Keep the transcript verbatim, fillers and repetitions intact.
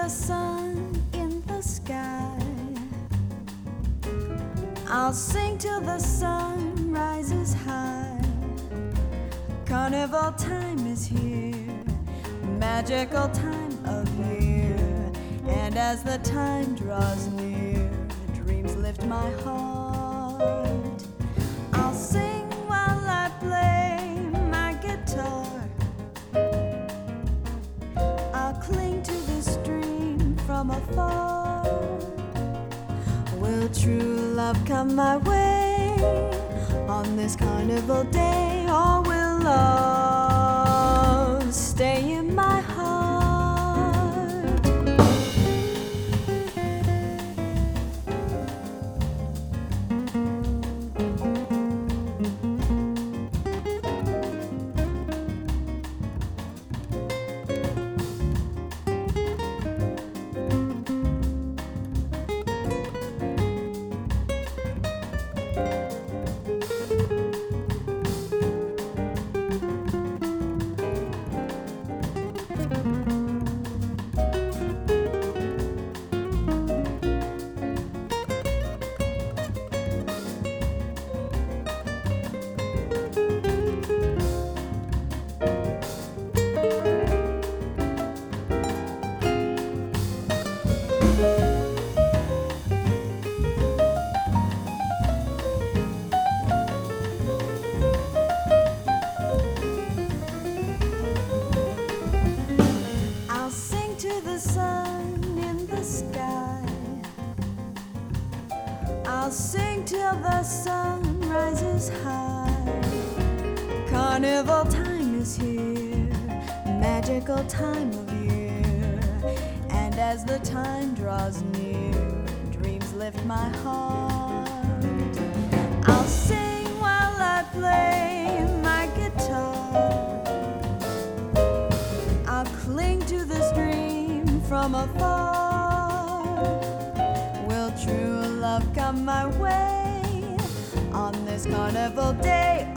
the sun in the sky. I'll sing till the sun rises high. Carnival time is here, magical time of year. And as the time draws near, dreams lift my heart. I'll sing while I play my guitar. I'll cling to this dream from afar. Will true love come my way on this carnival day, or will love stay in my heart? I'll sing till the sun rises high. Carnival time is here, magical time of year. And as the time draws near, dreams lift my heart. I'll sing while I play my guitar. I'll cling to this dream from afar. Will true love come my way on this carnival day?